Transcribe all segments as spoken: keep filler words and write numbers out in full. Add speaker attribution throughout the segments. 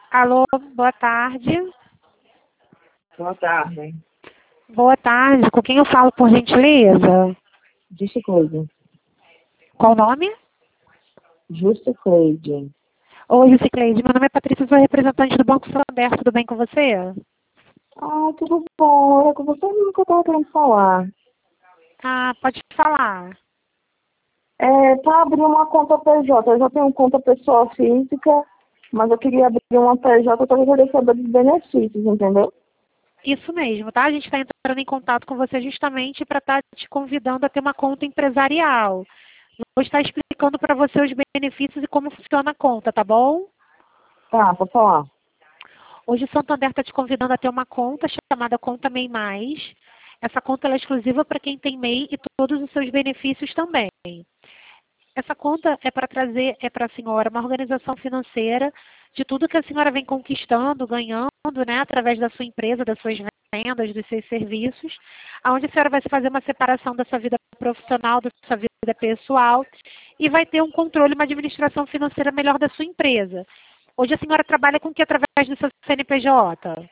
Speaker 1: Alô, boa tarde.
Speaker 2: Boa tarde.
Speaker 1: Boa tarde. Com quem eu falo, por gentileza?
Speaker 2: Justa Cleide.
Speaker 1: Qual o nome?
Speaker 2: Justa Cleide.
Speaker 1: Oi, Cicleide. Meu nome é Patrícia, sou representante do Banco Santander. Tudo bem com você?
Speaker 2: Ah, tudo bom. É com você mesmo que eu estava querendo falar.
Speaker 1: Ah, pode falar.
Speaker 2: É, para abrir uma conta P J, eu já tenho conta pessoa física, mas eu queria abrir uma P J para poder saber dos benefícios, entendeu?
Speaker 1: Isso mesmo, tá? A gente está entrando em contato com você justamente para estar te convidando a ter uma conta empresarial. Vou estar explicando para você os benefícios e como funciona a conta, tá bom?
Speaker 2: Tá, pode falar.
Speaker 1: Hoje o Santander está te convidando a ter uma conta chamada Conta MEI Mais. Essa conta ela é exclusiva para quem tem MEI e todos os seus benefícios também. Essa conta é para trazer, é para a senhora uma organização financeira de tudo que a senhora vem conquistando, ganhando, né, através da sua empresa, das suas vendas, dos seus serviços, onde a senhora vai fazer uma separação da sua vida profissional, da sua vida pessoal e vai ter um controle, uma administração financeira melhor da sua empresa. Hoje a senhora trabalha com o que através do seu C N P J?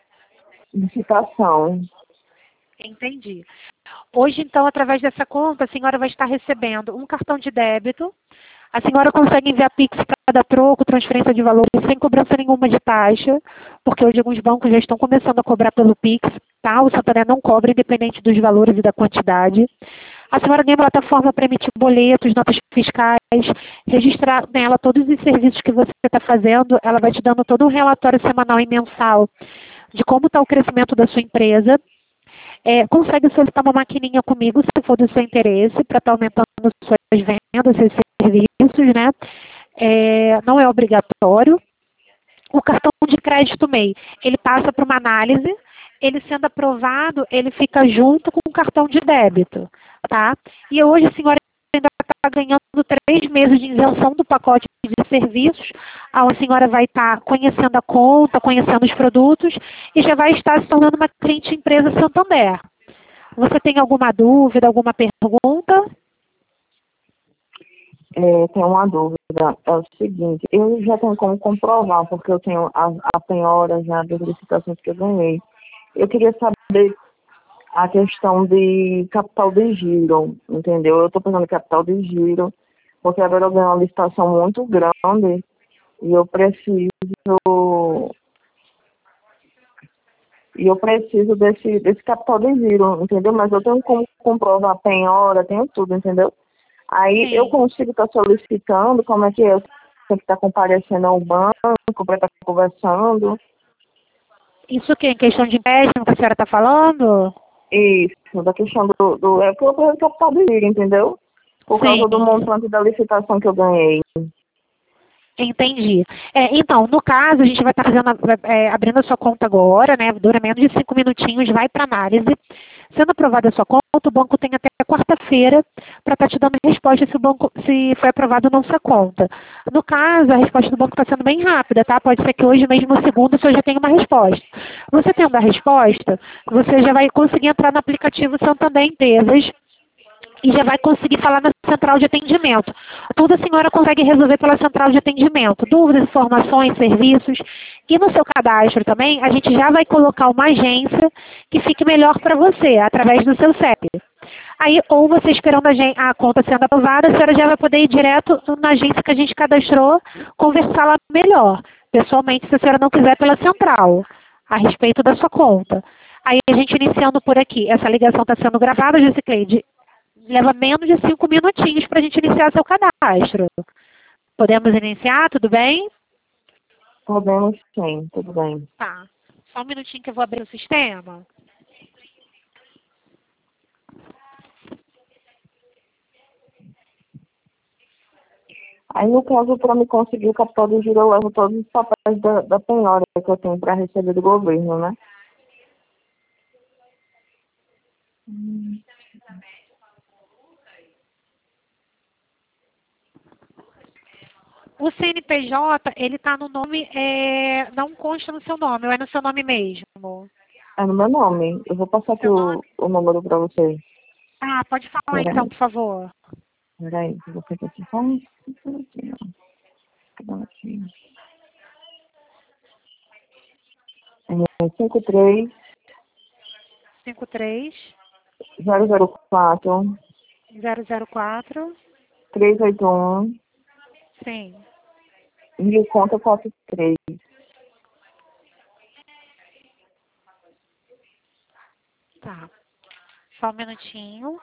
Speaker 2: Licitação.
Speaker 1: Entendi. Hoje, então, através dessa conta, a senhora vai estar recebendo um cartão de débito. A senhora consegue enviar Pix para dar troco, transferência de valores sem cobrança nenhuma de taxa, porque hoje alguns bancos já estão começando a cobrar pelo Pix, tá? O Santander não cobra, independente dos valores e da quantidade. A senhora ganha uma plataforma para emitir boletos, notas fiscais, registrar nela todos os serviços que você está fazendo. Ela vai te dando todo um relatório semanal e mensal de como está o crescimento da sua empresa. É, consegue solicitar uma maquininha comigo, se for do seu interesse, para estar aumentando suas vendas, seus serviços, né? É, não é obrigatório. O cartão de crédito MEI, ele passa para uma análise, ele sendo aprovado, ele fica junto com o cartão de débito, tá? E hoje a senhora ainda está ganhando três meses de isenção do pacote de serviços, a senhora vai estar conhecendo a conta, conhecendo os produtos e já vai estar se tornando uma cliente empresa Santander. Você tem alguma dúvida, alguma pergunta?
Speaker 2: É, tenho uma dúvida. É o seguinte, eu já tenho como comprovar, porque eu tenho a, a penhora já das licitações que eu ganhei. Eu queria saber a questão de capital de giro, entendeu? Eu estou pensando em capital de giro, porque agora eu ganhei uma licitação muito grande e eu preciso e eu preciso desse, desse capital de giro, entendeu? Mas eu tenho como comprovar a penhora, tenho tudo, entendeu? Aí eu
Speaker 1: Sim.
Speaker 2: consigo estar solicitando, como é que é? Eu tenho que estar comparecendo ao banco para estar conversando.
Speaker 1: Isso que em questão de empréstimo que a senhora está falando?
Speaker 2: Isso, da questão do, do é porque eu tenho capital de giro, entendeu? Por causa do
Speaker 1: Sim.
Speaker 2: montante da licitação que eu ganhei.
Speaker 1: Entendi. É, então, no caso, a gente vai estar fazendo, a- é, abrindo a sua conta agora, né? Dura menos de cinco minutinhos, vai para análise. Sendo aprovada a sua conta, o banco tem até quarta-feira para estar te dando a resposta se o banco se foi aprovado ou não sua conta. No caso, a resposta do banco está sendo bem rápida, tá? Pode ser que hoje mesmo, segundo, o senhor já tenha uma resposta. Você tendo a resposta, você já vai conseguir entrar no aplicativo Santander Empresas e já vai conseguir falar na central de atendimento. Tudo a senhora consegue resolver pela central de atendimento. Dúvidas, informações, serviços. E no seu cadastro também, a gente já vai colocar uma agência que fique melhor para você, através do seu C E P. Aí, ou você esperando a, gen- a conta sendo aprovada, a senhora já vai poder ir direto na agência que a gente cadastrou, conversar lá melhor, pessoalmente, se a senhora não quiser pela central, a respeito da sua conta. Aí a gente iniciando por aqui. Essa ligação está sendo gravada, Jessicleide. Leva menos de cinco minutinhos para a gente iniciar seu cadastro. Podemos iniciar, tudo bem?
Speaker 2: Podemos sim, tudo bem.
Speaker 1: Tá. Só um minutinho que eu vou abrir o sistema.
Speaker 2: Aí, no caso, para me conseguir o capital de giro, eu levo todos os papéis da, da penhora que eu tenho para receber do governo, né?
Speaker 1: O C N P J, ele está no nome, é, não consta no seu nome, ou é no seu nome mesmo?
Speaker 2: É no meu nome. Eu vou passar aqui
Speaker 1: Seu
Speaker 2: o,
Speaker 1: nome?
Speaker 2: o número para você.
Speaker 1: Ah, pode falar então,
Speaker 2: Peraí,
Speaker 1: por favor.
Speaker 2: peraí. Eu vou pegar aqui só um minutinho. Cadê aqui? É cinco três
Speaker 1: cinco três
Speaker 2: zero zero quatro
Speaker 1: zero zero quatro.
Speaker 2: três oito um
Speaker 1: Sim.
Speaker 2: mil conta quatro três.
Speaker 1: Tá. Só um minutinho.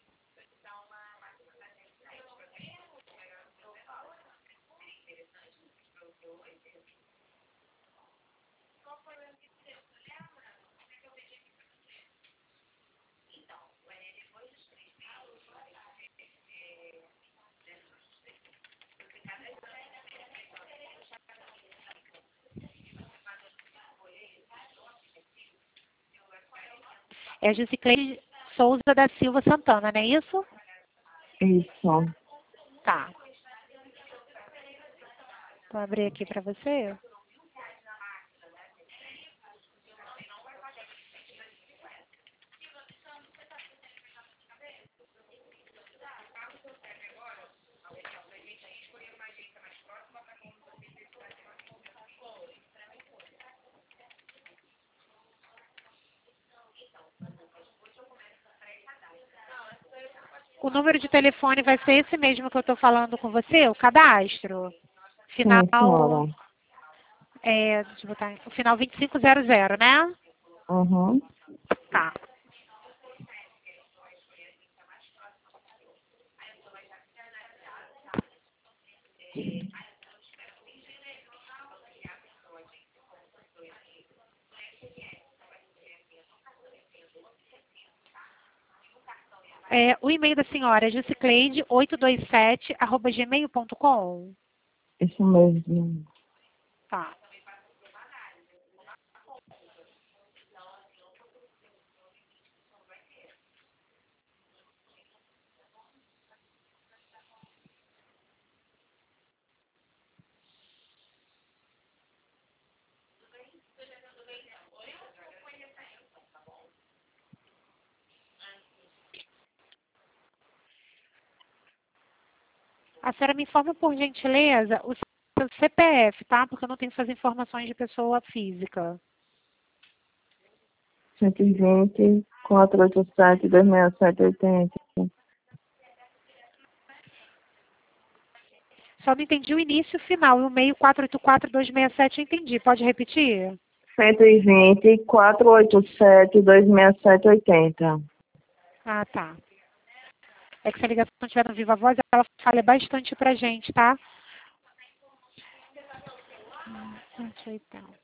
Speaker 1: É Jusicleide Souza da Silva Santana, não é isso?
Speaker 2: Isso.
Speaker 1: Tá. Vou abrir aqui para você. O número de telefone vai ser esse mesmo que eu estou falando com você, o cadastro? Final,
Speaker 2: Sim, senhora.
Speaker 1: é, deixa eu botar, o final vinte e cinco zero zero, né?
Speaker 2: Uhum.
Speaker 1: Tá. É, o e-mail da senhora é jusicleide oito dois sete arroba gmail ponto com.
Speaker 2: Isso mesmo.
Speaker 1: Tá. A senhora me informa, por gentileza, o seu C P F, tá? Porque eu não tenho essas informações de pessoa física.
Speaker 2: cento e vinte, quatrocentos e oitenta e sete, duzentos e sessenta e sete, oitenta.
Speaker 1: Só não entendi o início e o final. E o meio quatro oito quatro, dois seis sete eu entendi. Pode repetir?
Speaker 2: cento e vinte, quatrocentos e oitenta e sete, duzentos e sessenta e sete, oitenta.
Speaker 1: Ah, tá. É que se a ligação estiver no Viva Voz, ela falha bastante pra gente, tá? cento e oitenta.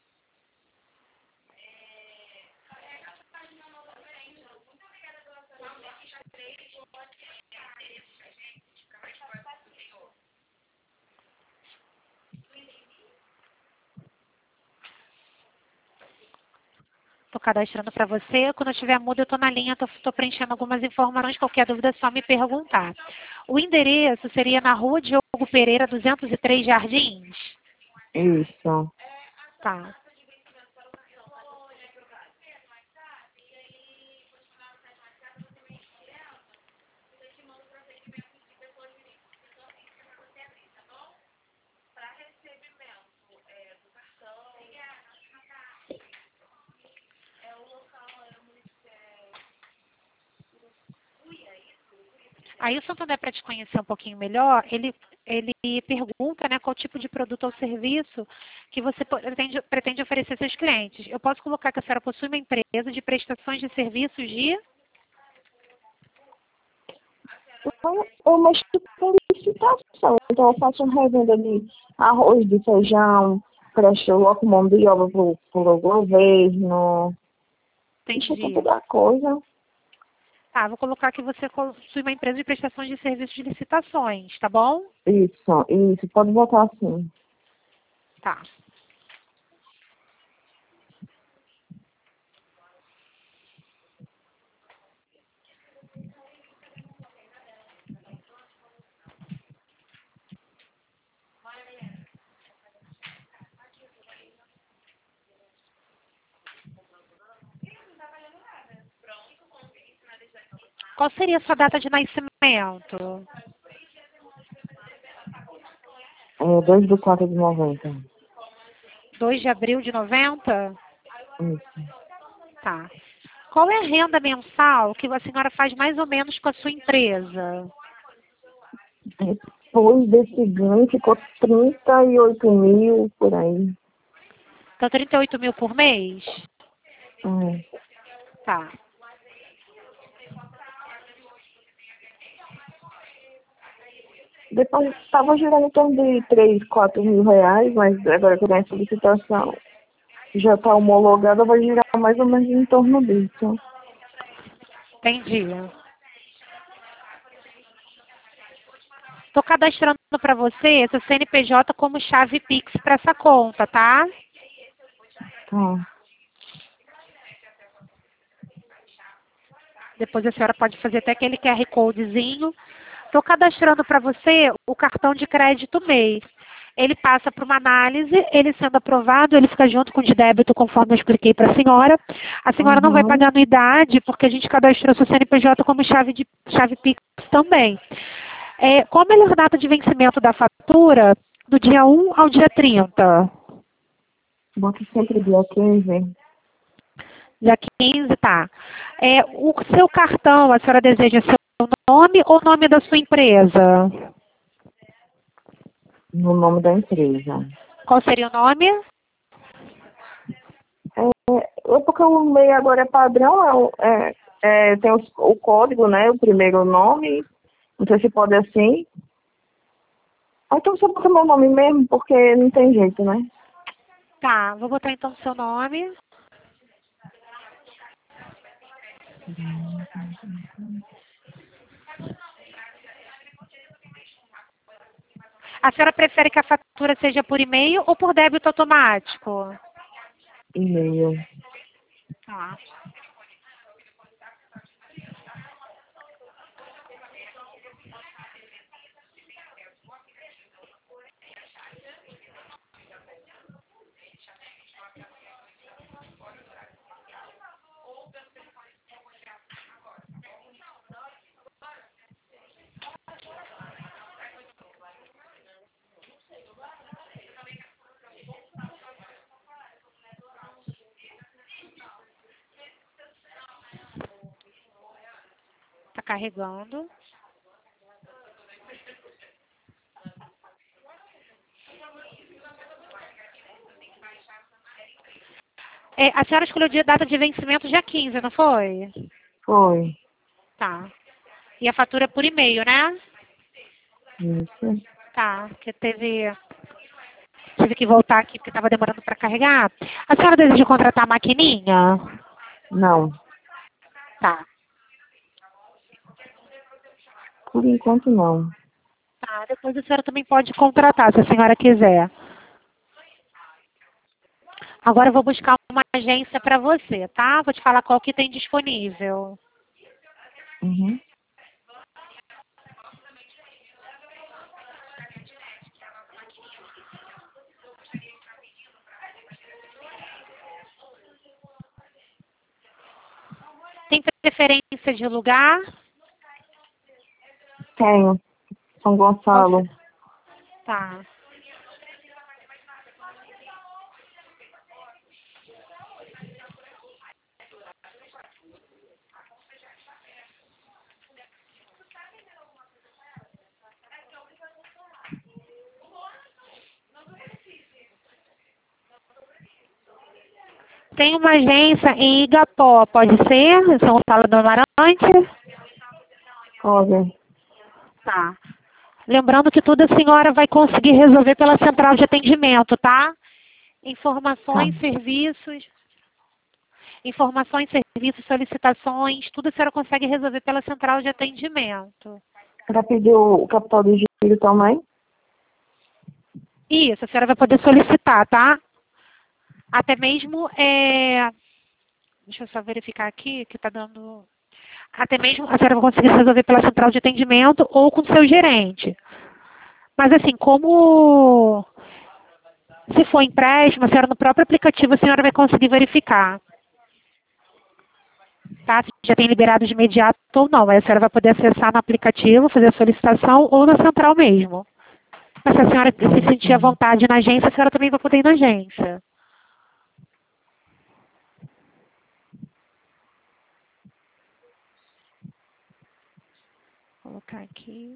Speaker 1: Estou cadastrando para você. Quando eu tiver mudo, eu estou na linha, estou preenchendo algumas informações. Qualquer dúvida é só me perguntar. O endereço seria na rua Diogo Pereira, duzentos e três Jardins?
Speaker 2: Isso.
Speaker 1: Tá. Aí o Santander, para te conhecer um pouquinho melhor, ele, ele pergunta, né, qual tipo de produto ou serviço que você pretende, pretende oferecer aos seus clientes. Eu posso colocar que a senhora possui uma empresa de prestações de serviços de...
Speaker 2: Eu, eu mexo com licitação, então eu faço uma revenda de arroz, de feijão, presto loco mão de obra pro, pro governo, isso tudo
Speaker 1: Entendi.
Speaker 2: da coisa.
Speaker 1: Tá, vou colocar que você possui uma empresa de prestações de serviços de licitações, tá bom?
Speaker 2: Isso, isso, pode botar assim.
Speaker 1: Tá. Qual seria a sua data de nascimento?
Speaker 2: É dois de quatro de noventa.
Speaker 1: dois de abril de noventa?
Speaker 2: Isso.
Speaker 1: Tá. Qual é a renda mensal que a senhora faz mais ou menos com a sua empresa?
Speaker 2: Depois desse ganho ficou trinta e oito mil por aí.
Speaker 1: Então, trinta e oito mil por mês?
Speaker 2: É.
Speaker 1: Tá.
Speaker 2: Depois estava girando em torno de três, quatro mil reais, mas agora que eu tenho a solicitação já está homologada, vai girar mais ou menos em torno disso.
Speaker 1: Entendi. Estou cadastrando para você esse C N P J como chave Pix para essa conta, tá?
Speaker 2: Tá.
Speaker 1: Depois a senhora pode fazer até aquele Q R Codezinho. Estou cadastrando para você o cartão de crédito M E I. Ele passa para uma análise, ele sendo aprovado, ele fica junto com o de débito, conforme eu expliquei para a senhora. A senhora não vai
Speaker 2: Uhum.
Speaker 1: pagar anuidade, porque a gente cadastrou seu C N P J como chave, de, chave Pix também. É, qual a melhor data de vencimento da fatura? Do dia um ao dia trinta.
Speaker 2: Bota sempre dia quinze.
Speaker 1: Dia quinze, tá. É, o seu cartão, a senhora deseja seu nome ou nome da sua empresa?
Speaker 2: No nome da empresa.
Speaker 1: Qual seria o nome?
Speaker 2: É, é porque o M E I agora é padrão, é, o- é, é, tem os- o código, né? O primeiro nome. Não sei se pode assim. Ou então você bota meu nome mesmo, porque não tem jeito, né?
Speaker 1: Tá, vou botar então o seu nome. A senhora prefere que a fatura seja por e-mail ou por débito automático?
Speaker 2: E-mail.
Speaker 1: Tá. Tá carregando. É, a senhora escolheu a data de vencimento dia quinze, não foi?
Speaker 2: Foi.
Speaker 1: Tá. E a fatura é por e-mail, né?
Speaker 2: Isso.
Speaker 1: Tá, porque teve... Tive que voltar aqui porque estava demorando para carregar. A senhora deseja contratar a maquininha?
Speaker 2: Não.
Speaker 1: Tá.
Speaker 2: Por enquanto não.
Speaker 1: Tá, depois a senhora também pode contratar, se a senhora quiser. Agora eu vou buscar uma agência para você, tá? Vou te falar qual que tem disponível.
Speaker 2: Uhum.
Speaker 1: Tem preferência de lugar?
Speaker 2: Tenho. São
Speaker 1: Qual
Speaker 2: Gonçalo.
Speaker 1: se- Tá. Tem uma agência em Igapó, pode ser? São Gonçalo do Amarante?
Speaker 2: Pode.
Speaker 1: Tá. Lembrando que tudo a senhora vai conseguir resolver pela central de atendimento, tá?
Speaker 2: Tá.
Speaker 1: Informações, serviços, informações, serviços, solicitações, tudo a senhora consegue resolver pela central de atendimento.
Speaker 2: Ela pediu o capital de giro também?
Speaker 1: Isso, a senhora vai poder solicitar, tá? Até mesmo, é... deixa eu só verificar aqui, que tá dando... Até mesmo a senhora vai conseguir resolver pela central de atendimento ou com o seu gerente. Mas assim, como se for empréstimo, a senhora no próprio aplicativo a senhora vai conseguir verificar. Tá? Se já tem liberado de imediato ou não. Aí a senhora vai poder acessar no aplicativo, fazer a solicitação ou na central mesmo. Mas se a senhora se sentir à vontade na agência, a senhora também vai poder ir na agência. colocar aqui.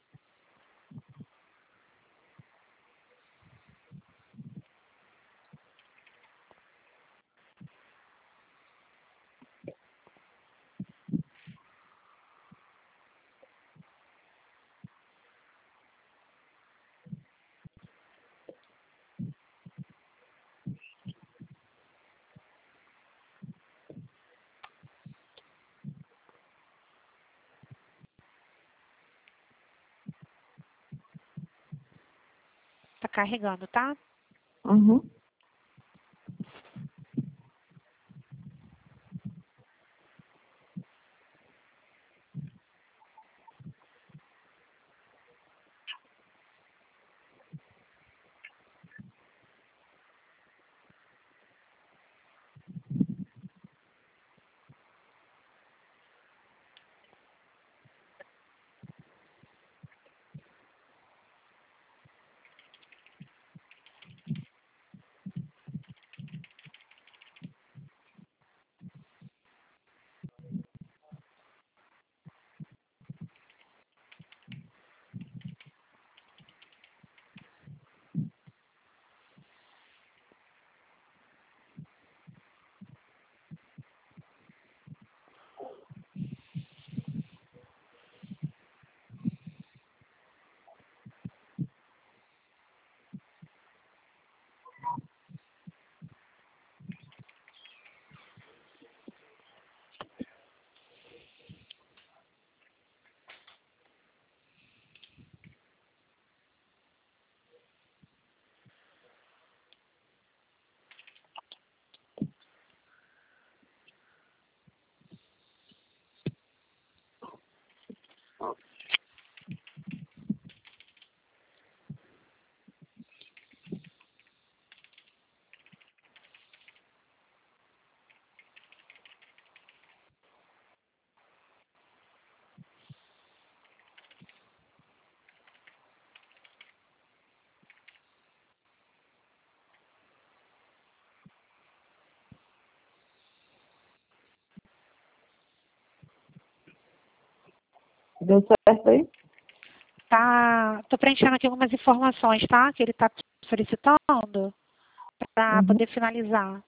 Speaker 1: Tá carregando, tá?
Speaker 2: Uhum. Deu certo aí?
Speaker 1: Tá, tô preenchendo aqui algumas informações, tá? Que ele tá solicitando para
Speaker 2: Uhum.
Speaker 1: poder finalizar.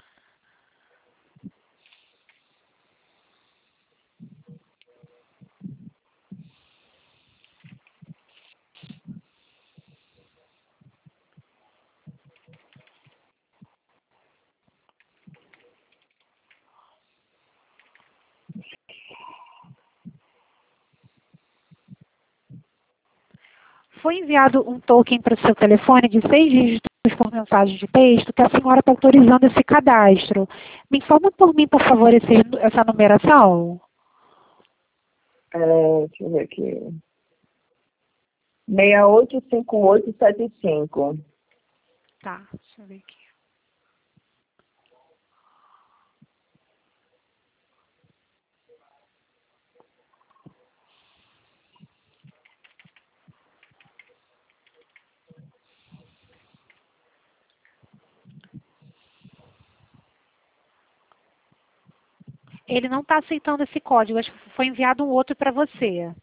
Speaker 1: Foi enviado um token para o seu telefone de seis dígitos por mensagem de texto que a senhora está autorizando esse cadastro. Me informa por mim, por favor, esse, essa numeração.
Speaker 2: É, deixa eu ver aqui. seis oito cinco oito sete cinco.
Speaker 1: Tá, deixa eu ver aqui. Ele não está aceitando esse código, acho que foi enviado um outro para você.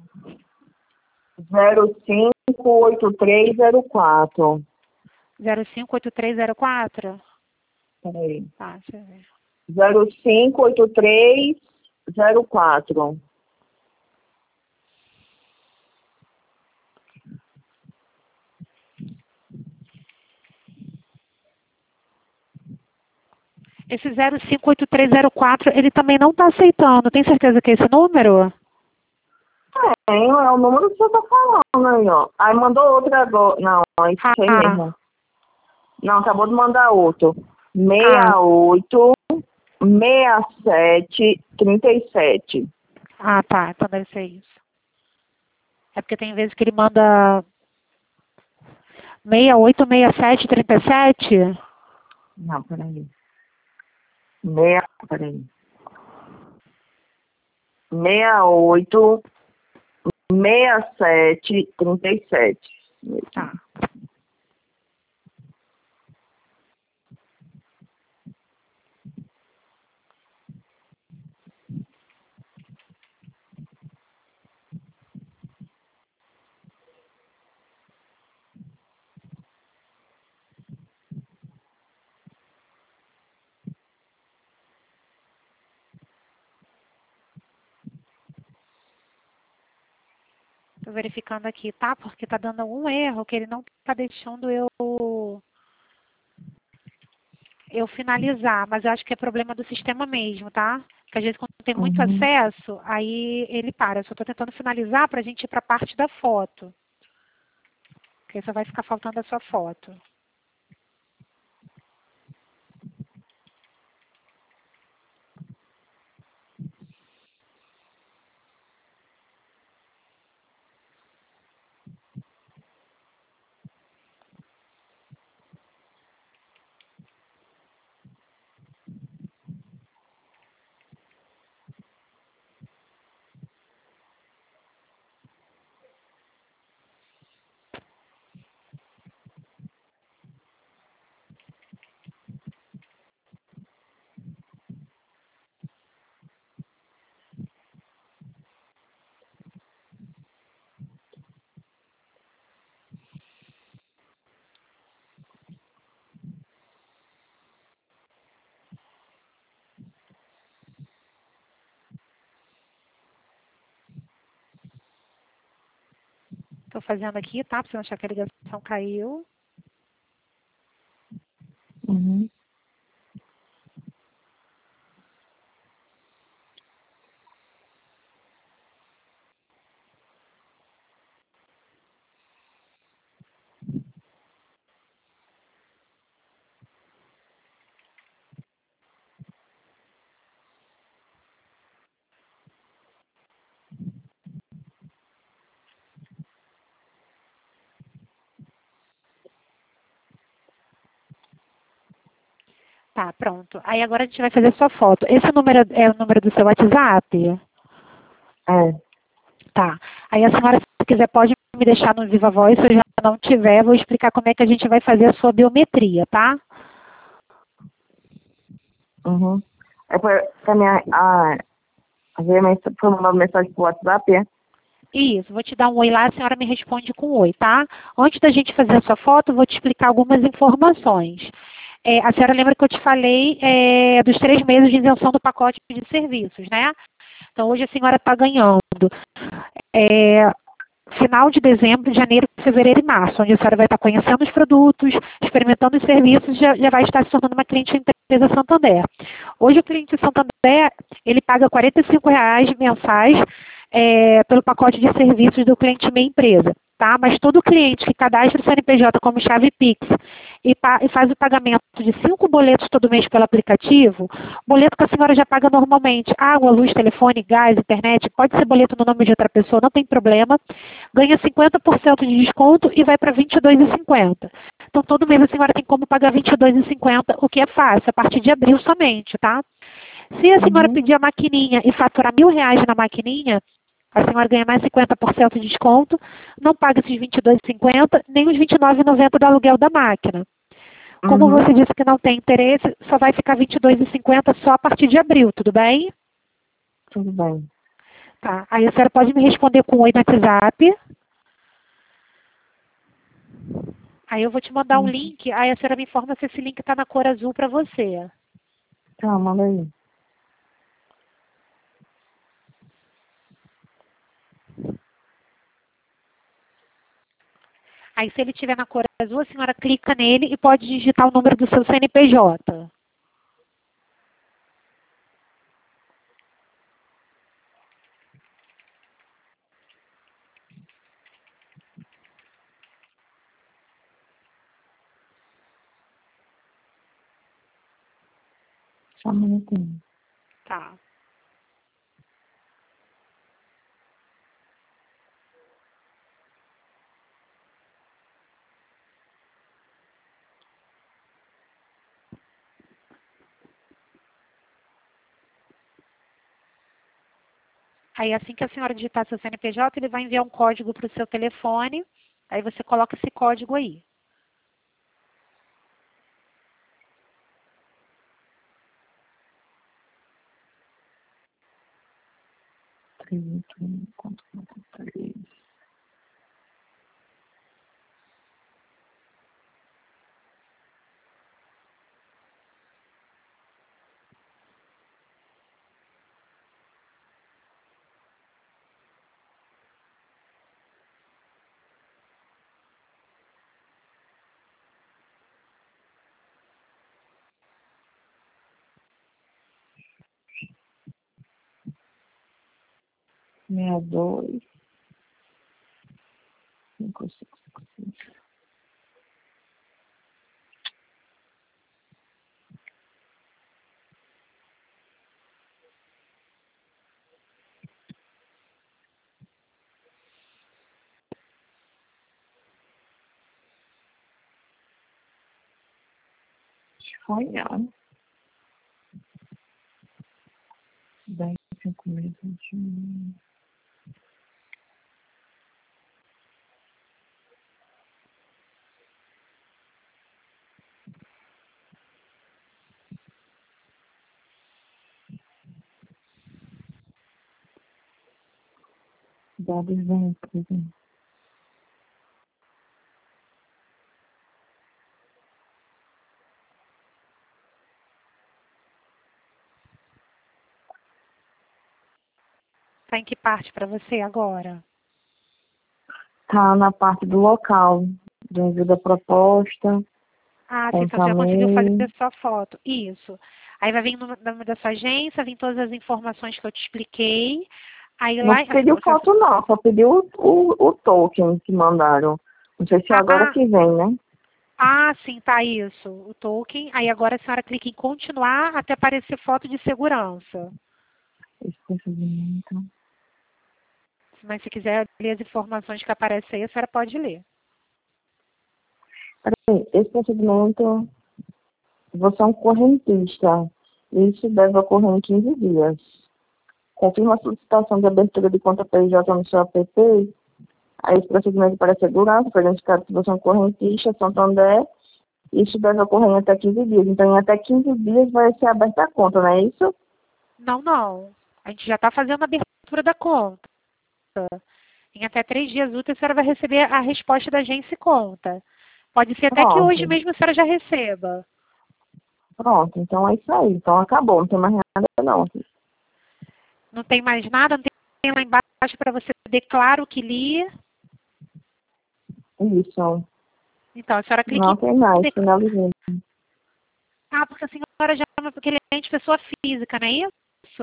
Speaker 2: zero cinco oito três zero quatro.
Speaker 1: zero cinco oito três zero quatro?
Speaker 2: Peraí.
Speaker 1: Tá, deixa eu ver.
Speaker 2: zero cinco oito três zero quatro.
Speaker 1: Esse zero cinco oito três zero quatro, ele também não está aceitando. Tem certeza que é esse número?
Speaker 2: Tem, é o número que você tá falando aí, ó. Aí mandou outro agora. Não, é isso aí
Speaker 1: Ah,
Speaker 2: mesmo. Não, acabou de mandar outro.
Speaker 1: ah,
Speaker 2: seis oito seis sete trinta e sete.
Speaker 1: ah, tá. Então deve ser isso. É porque tem vezes que ele manda seis oito seis sete trinta e sete.
Speaker 2: Não, peraí. Meia, peraí. seis oito seis sete trinta e sete.
Speaker 1: Tá. Tô verificando aqui, tá? Porque tá dando algum erro que ele não tá deixando eu eu finalizar, mas eu acho que é problema do sistema mesmo, tá? Porque às vezes quando tem muito
Speaker 2: Uhum.
Speaker 1: acesso, aí ele para. Eu só tô tentando finalizar pra gente ir pra parte da foto. Porque só vai ficar faltando a sua foto. Tô fazendo aqui, tá? Pra você não achar que a ligação caiu.
Speaker 2: Uhum.
Speaker 1: Tá, pronto. Aí agora a gente vai fazer a sua foto. Esse número é o número do seu WhatsApp?
Speaker 2: É.
Speaker 1: Tá. Aí a senhora, se quiser, pode me deixar no Viva Voz. Se eu já não tiver, vou explicar como é que a gente vai fazer a sua biometria, tá?
Speaker 2: Uhum. É pra, pra minha, a, a ver, mas foi mandar mensagem pro WhatsApp, é?
Speaker 1: Isso, vou te dar um oi lá, a senhora me responde com oi, tá? Antes da gente fazer a sua foto, vou te explicar algumas informações. É, a senhora lembra que eu te falei é, dos três meses de isenção do pacote de serviços, né? Então, hoje a senhora está ganhando é, final de dezembro, janeiro, fevereiro e março, onde a senhora vai estar conhecendo os produtos, experimentando os serviços, já, já vai estar se tornando uma cliente da empresa Santander. Hoje o cliente Santander, ele paga quarenta e cinco reais mensais é, pelo pacote de serviços do cliente Minha Empresa. Tá? Mas todo cliente que cadastra o C N P J como chave Pix e, pa e faz o pagamento de cinco boletos todo mês pelo aplicativo, boleto que a senhora já paga normalmente, água, luz, telefone, gás, internet, pode ser boleto no nome de outra pessoa, não tem problema, ganha cinquenta por cento de desconto e vai para vinte e dois reais e cinquenta centavos. Então, todo mês a senhora tem como pagar vinte e dois reais e cinquenta centavos, o que é fácil, a partir de abril somente, tá? Se a senhora
Speaker 2: Uhum.
Speaker 1: pedir a maquininha e faturar mil reais na maquininha, a senhora ganha mais cinquenta por cento de desconto, não paga esses vinte e dois reais e cinquenta centavos, nem os vinte e nove reais e noventa centavos do aluguel da máquina. Como
Speaker 2: Uhum.
Speaker 1: você disse que não tem interesse, só vai ficar vinte e dois reais e cinquenta centavos só a partir de abril, tudo bem?
Speaker 2: Tudo bem.
Speaker 1: Tá. Aí a senhora pode me responder com oi no WhatsApp. Aí eu vou te mandar um
Speaker 2: Uhum.
Speaker 1: link, aí a senhora me informa se esse link está na cor azul para você.
Speaker 2: Tá, manda aí.
Speaker 1: Aí se ele estiver na cor azul, a senhora clica nele e pode digitar o número do seu C N P J.
Speaker 2: Só um minutinho.
Speaker 1: Tá. Aí assim que a senhora digitar seu C N P J, ele vai enviar um código para o seu telefone. Aí você coloca esse código aí.
Speaker 2: três, um, quatro, quatro, três. seis dois, cinco cinco cinco. Foi não. dez, cinco meses, vinte mil. Dados da empresa.
Speaker 1: Está em que parte para você agora?
Speaker 2: Tá na parte do local, do envio da proposta,
Speaker 1: Ah, sim, então você já conseguiu fazer
Speaker 2: contamento.
Speaker 1: a sua foto. Isso. Aí vai vir no nome da sua agência, vir todas as informações que eu te expliquei. Aí
Speaker 2: Não
Speaker 1: lá, assim,
Speaker 2: pediu
Speaker 1: você...
Speaker 2: foto não, só pediu o, o, o token que mandaram. Não sei se é agora
Speaker 1: Ah,
Speaker 2: que vem, né?
Speaker 1: ah, sim, tá isso. O token. Aí agora a senhora clica em continuar até aparecer foto de segurança.
Speaker 2: Esse procedimento.
Speaker 1: Mas se quiser ler as informações que aparecem aí, a senhora pode ler.
Speaker 2: Peraí, esse procedimento, você é um correntista. Isso deve ocorrer em quinze dias. Confirma a solicitação de abertura de conta P J no seu app. Aí esse procedimento para segurança, para identificar que você é um correntista, Santander. Isso deve ocorrer em até quinze dias. Então, em até quinze dias vai ser aberta a conta, não é isso?
Speaker 1: Não, não. A gente já está fazendo a abertura da conta. Em até três dias úteis, a senhora vai receber a resposta da agência e conta. Pode ser até que hoje
Speaker 2: Pronto.
Speaker 1: mesmo a senhora já receba.
Speaker 2: Pronto. Então é isso aí. Então acabou. Não tem mais nada não.
Speaker 1: Não tem mais nada, não tem lá embaixo para você declarar o que li.
Speaker 2: Isso.
Speaker 1: Então, a senhora clica
Speaker 2: Não tem mais.
Speaker 1: em...
Speaker 2: Finalizei.
Speaker 1: Ah, porque a senhora já é uma cliente pessoa física, não é isso?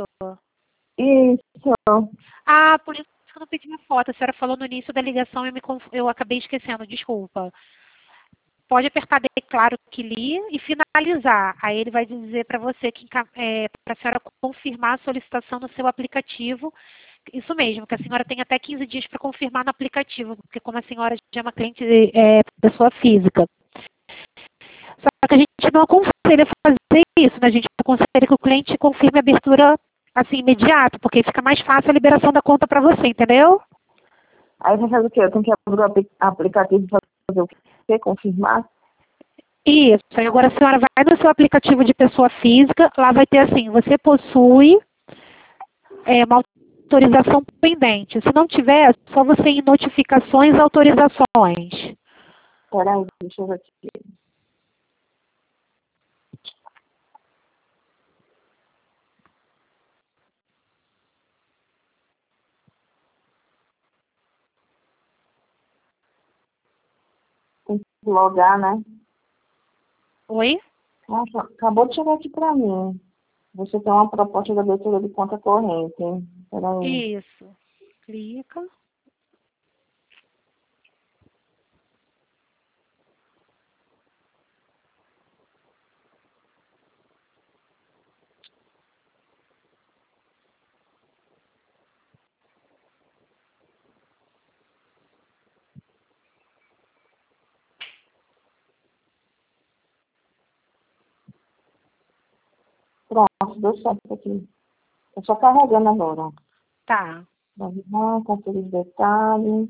Speaker 2: Isso.
Speaker 1: Ah, por isso que eu não pedi a foto. A senhora falou no início da ligação e eu, me conf... eu acabei esquecendo, desculpa. Pode apertar declaro que li e finalizar. Aí ele vai dizer para você que é, para a senhora confirmar a solicitação no seu aplicativo. Isso mesmo, que a senhora tem até quinze dias para confirmar no aplicativo, porque como a senhora já é uma cliente é, pessoa física. Só que a gente não aconselha fazer isso, né? A gente aconselha que o cliente confirme a abertura assim, imediato, porque fica mais fácil a liberação da conta para você, entendeu?
Speaker 2: Aí você faz o quê? Eu tenho que abrir o apli- aplicativo para fazer o quê? Confirmar?
Speaker 1: Isso. Aí agora a senhora vai no seu aplicativo de pessoa física, lá vai ter assim, você possui é, uma autorização pendente. Se não tiver, é só você ir em notificações e autorizações.
Speaker 2: Peraí, deixa eu ver aqui. Tem que logar, né?
Speaker 1: Oi?
Speaker 2: Nossa, acabou de chegar aqui para mim. Você tem uma proposta de abertura de conta corrente, hein? Peraí.
Speaker 1: Isso. Clica.
Speaker 2: Pronto, deu certo aqui. Eu só carregando agora.
Speaker 1: Tá.
Speaker 2: Vamos lá, conferir os detalhes.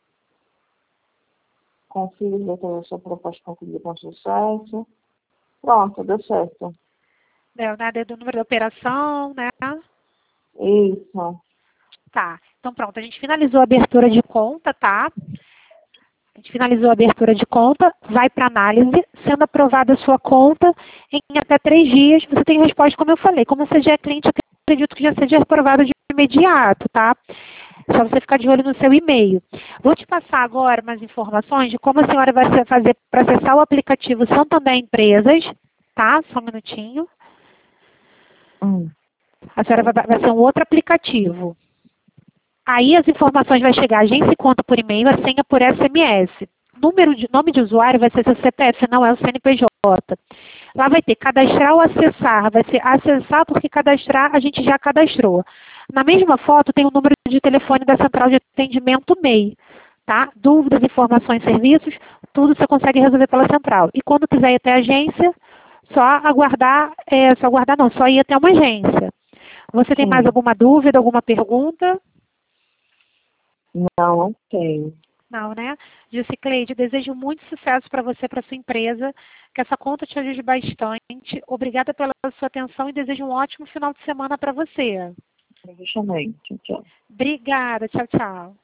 Speaker 2: Confira os detalhes da sua proposta concluída com sucesso. Pronto, deu certo.
Speaker 1: É, nada do número da operação, né?
Speaker 2: Isso.
Speaker 1: Tá. Então pronto, a gente finalizou a abertura de conta, tá? A gente finalizou a abertura de conta, vai para análise, sendo aprovada a sua conta, em até três dias você tem resposta, como eu falei. Como você já é cliente, eu acredito que já seja aprovado de imediato, tá? É só você ficar de olho no seu e-mail. Vou te passar agora umas informações de como a senhora vai fazer para acessar o aplicativo Santander Empresas, tá? Só um minutinho.
Speaker 2: Hum.
Speaker 1: A senhora vai, vai ser um outro aplicativo. Aí as informações vai chegar, agência e conta por e-mail, a senha por S M S. Número de, nome de usuário vai ser seu C P F, não é o C N P J. Lá vai ter cadastrar ou acessar. Vai ser acessar porque cadastrar a gente já cadastrou. Na mesma foto tem o número de telefone da Central de Atendimento M E I. Tá? Dúvidas, informações, serviços, tudo você consegue resolver pela Central. E quando quiser ir até a agência, só aguardar, é, só aguardar não, só ir até uma agência. Você tem
Speaker 2: Sim.
Speaker 1: mais alguma dúvida, alguma pergunta?
Speaker 2: Não, não tenho.
Speaker 1: Não, né? Disse, Cleide, desejo muito sucesso para você, para sua empresa, que essa conta te ajude bastante. Obrigada pela sua atenção e desejo um ótimo final de semana para você.
Speaker 2: Justamente. Tchau.
Speaker 1: Obrigada, tchau, tchau.